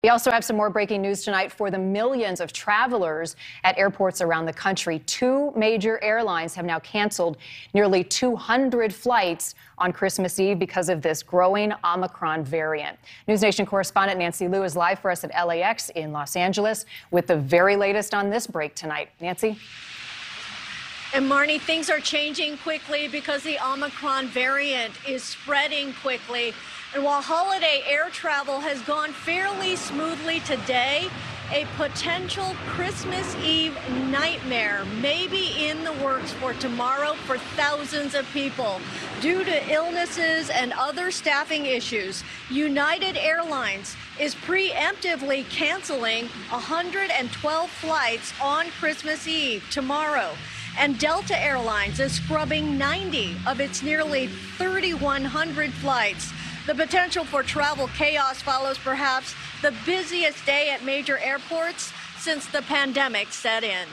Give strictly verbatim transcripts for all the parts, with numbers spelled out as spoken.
We also have some more breaking news tonight for the millions of travelers at airports around the country. Two major airlines have now canceled nearly two hundred flights on Christmas Eve because of this growing Omicron variant. NewsNation correspondent Nancy Liu is live for us at L A X in Los Angeles with the very latest on this break tonight. Nancy? And Marnie, things are changing quickly because the Omicron variant is spreading quickly. And while holiday air travel has gone fairly smoothly today, a potential Christmas Eve nightmare may be in the works for tomorrow for thousands of people. Due to illnesses and other staffing issues, United Airlines is preemptively canceling one hundred twelve flights on Christmas Eve tomorrow. And Delta Airlines is scrubbing ninety of its nearly thirty-one hundred flights. The potential for travel chaos follows perhaps the busiest day at major airports since the pandemic set in.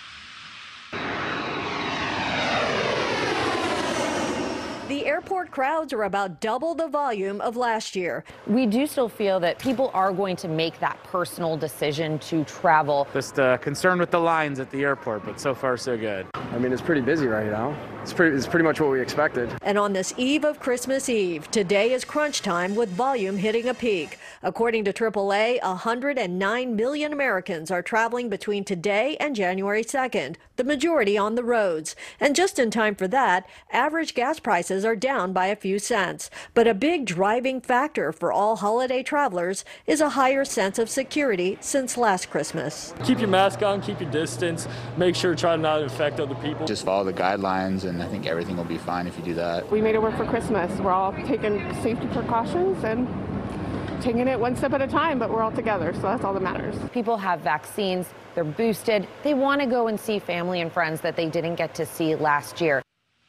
The airport crowds are about double the volume of last year. We do still feel that people are going to make that personal decision to travel. Just uh, concerned with the lines at the airport, but so far so good. I mean, it's pretty busy right now. It's pretty, it's pretty much what we expected. And on this eve of Christmas Eve, today is crunch time with volume hitting a peak. According to triple A, one hundred nine million Americans are traveling between today and January second, the majority on the roads. And just in time for that, average gas prices are down by a few cents. But a big driving factor for all holiday travelers is a higher sense of security since last Christmas. Keep your mask on, keep your distance, make sure try not to infect other people. Just follow the guidelines, and I think everything will be fine if you do that. We made it work for Christmas. We're all taking safety precautions and taking it one step at a time, but we're all together, so that's all that matters. People have vaccines, they're boosted, they want to go and see family and friends that they didn't get to see last year.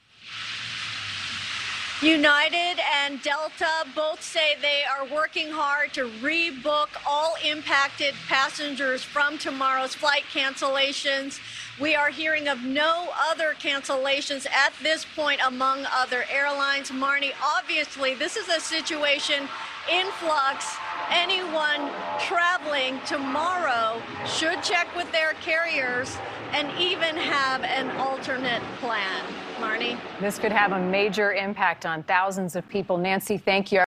United and Delta both say they are working hard to rebook all impacted passengers from tomorrow's flight cancellations. We are hearing of no other cancellations at this point among other airlines. Marnie, obviously, this is a situation in flux. Anyone traveling tomorrow should check with their carriers and even have an alternate plan. Marnie? This could have a major impact on thousands of people. Nancy, thank you.